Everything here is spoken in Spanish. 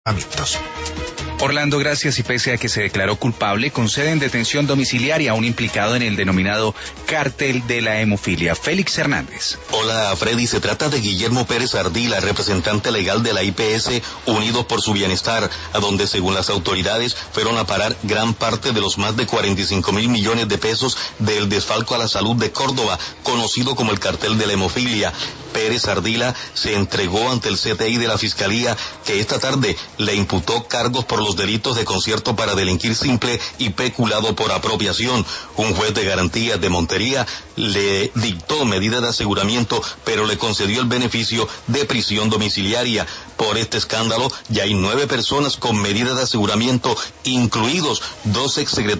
ámbitos. Orlando, gracias. Y pese a que se declaró culpable, conceden detención domiciliaria a un implicado en el denominado cártel de la hemofilia. Félix Hernández. Hola, Freddy. Se trata de Guillermo Pérez Ardila, representante legal de la IPS Unidos por su Bienestar, a donde, según las autoridades, fueron a parar gran parte de los más de 45.000 millones de pesos del desfalco a la salud de Córdoba, conocido como el cartel de la hemofilia. Pérez Ardila se entregó ante el CTI de la Fiscalía, que esta tarde le imputó cargos por los delitos de concierto para delinquir simple y peculado por apropiación. Un juez de garantías de Montería le dictó medidas de aseguramiento, pero le concedió el beneficio de prisión domiciliaria. Por este escándalo ya hay 9 personas con medidas de aseguramiento, incluidos 2 exsecretarios